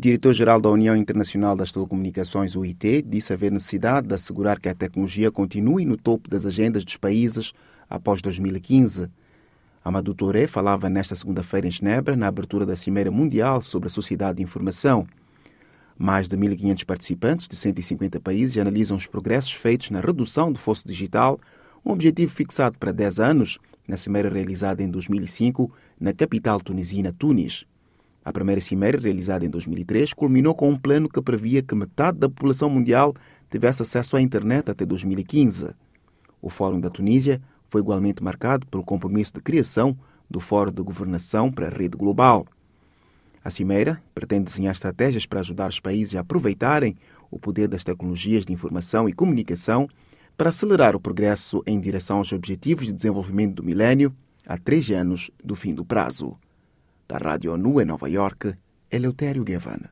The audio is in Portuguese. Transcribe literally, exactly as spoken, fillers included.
diretor-geral da União Internacional das Telecomunicações, U I T, disse haver necessidade de assegurar que a tecnologia continue no topo das agendas dos países após dois mil e quinze. Amadou Touré falava nesta segunda-feira em Genebra, na abertura da Cimeira Mundial sobre a Sociedade de Informação. Mais de mil e quinhentos participantes de cento e cinquenta países analisam os progressos feitos na redução do fosso digital, um objetivo fixado para dez anos, na cimeira realizada em dois mil e cinco, na capital tunisina, Tunis. A primeira cimeira, realizada em dois mil e três, culminou com um plano que previa que metade da população mundial tivesse acesso à internet até dois mil e quinze. O Fórum da Tunísia foi igualmente marcado pelo compromisso de criação do Fórum de Governação para a Rede Global. A cimeira pretende desenhar estratégias para ajudar os países a aproveitarem o poder das tecnologias de informação e comunicação para acelerar o progresso em direção aos Objetivos de Desenvolvimento do Milénio a três anos do fim do prazo. Da Rádio ONU em Nova Iorque, Eleutério Gavan.